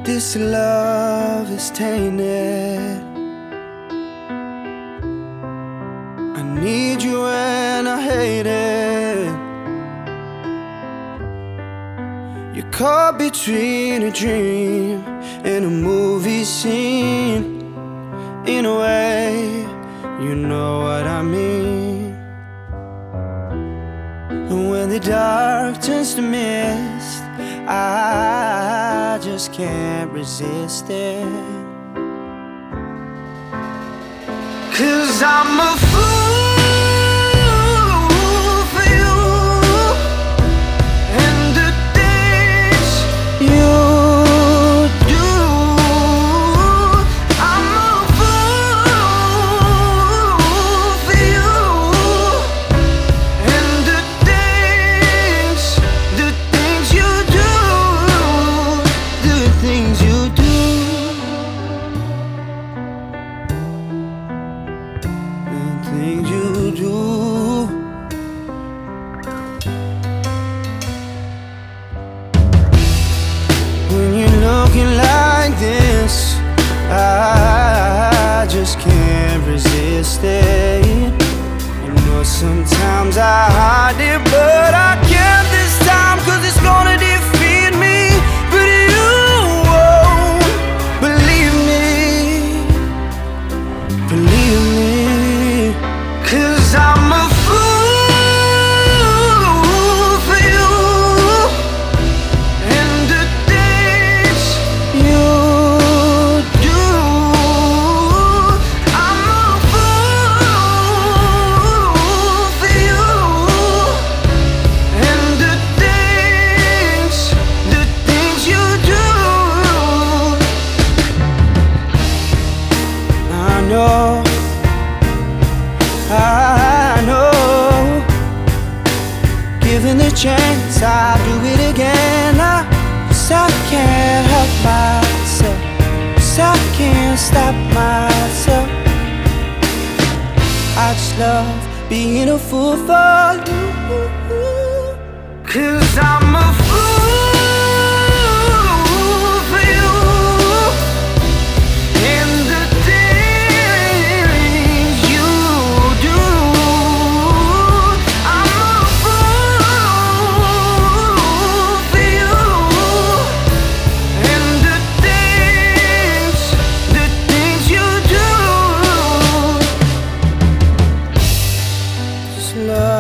This love is tainted. I need you and I hate it. You're caught between a dream and a movie scene. In a way, you know what I mean. And when the dark turns to mist, I just can't resist it. 'Cause I'm a fool for you and the things you do. I'm a fool for you and the things you do, the things you do. Things you do. When you're looking like this, I just can't resist it. You know sometimes I hide it, but I can't this time, 'cause it's gonna defeat me. But you won't believe me. Believe me. 'Cause I'm a fool for you and the things you do. I'm a fool for you and the things you do. I know, given the chance, I'll do it again. 'Cause I can't help myself, 'cause I can't stop myself. I just love being a fool for you. 'Cause I'm a fool for you and the things you do. I'm a fool for you and the things you do. Just love.